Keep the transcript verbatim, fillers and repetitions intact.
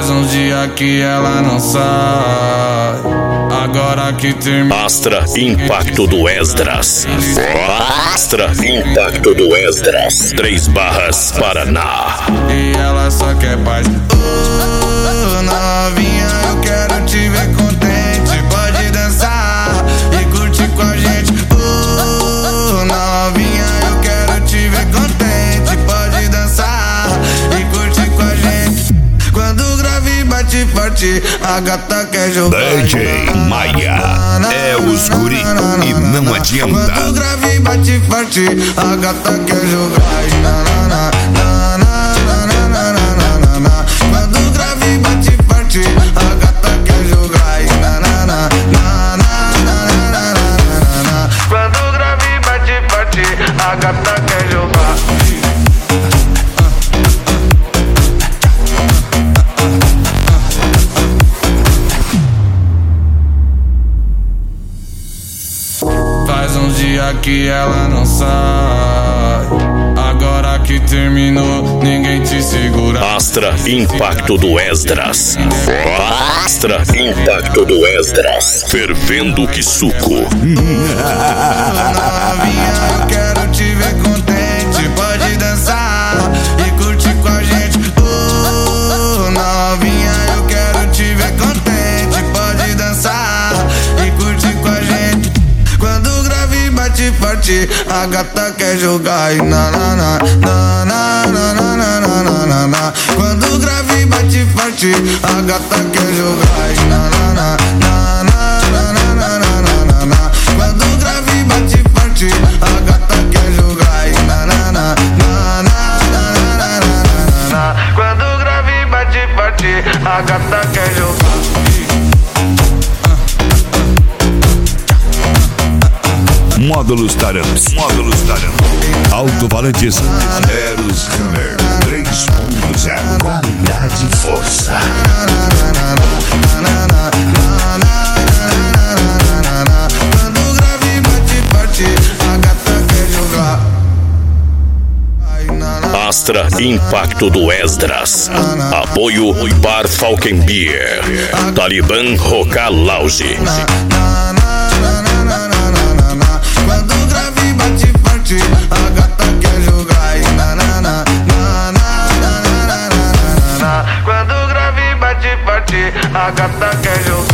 Faz uns dias que ela não sai. Agora que termina. Astra Impacto do Esdras. Astra Impacto do Esdras. Três Barras, Paraná. E ela só quer paz. Oh, novinha, eu quero te ver contente. Pode dançar e curtir com a gente. Oh, novinha, eu quero te ver contente. Pode dançar e curtir com a gente. Quando o grave bate forte, a gata quer jogar. D J Maia é os guri e não adianta. Quando o grave bate forte, a gata quer jogar. Quando o grave bate forte, a gata quer jogar. Quando o grave bate forte, a gata quer jogar. Faz uns dias que ela não sai. Agora que terminou, ninguém te segura. Astra Impacto do Esdras. Astra Impacto do Esdras. Fervendo que suco. Novinha, eu quero te ver contente. Pode dançar e curtir com a gente. Oh, novinha, eu quero te ver contente. Pode dançar e curtir com a gente. Quando o grave bate forte, a gata quer jogar. Na, na, na, na, na, na, na, na, na, na, na. Quando o grave bate forte, a gata quer jogar. Na, na, na, na, na, na, na, na, na, na. Quando o grave bate forte, a gata quer jogar. Na, na, na, na, na, na, na, na, na. Quando o grave bate forte, a gata quer jogar. Módulos Taramps. Módulos Taramps. Alto-falantes. Eros Hammer três ponto zero. Qualidade e força. Quando o grave bate forte, a gata quer jogar. Astra Impacto do Esdras. Apoio Bar Falkenbier. Talibã Roca Lounge. Quando o grave bate forte, a gata quer jogar. Na, na, na, na, na, na, na, na, na. Quando o grave bate forte, a gata quer jogar.